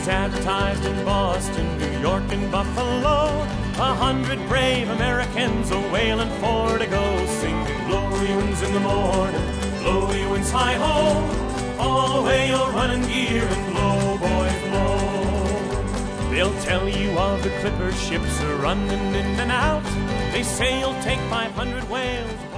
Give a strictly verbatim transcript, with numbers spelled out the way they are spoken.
He's advertised in Boston, New York, and Buffalo. A hundred brave Americans a wailing for to go, singing glory winds in the morning, glory winds high ho. All away your running gear and blow, boys, blow. They'll tell you of the clipper ships a running in and out. They say you'll take five hundred whales.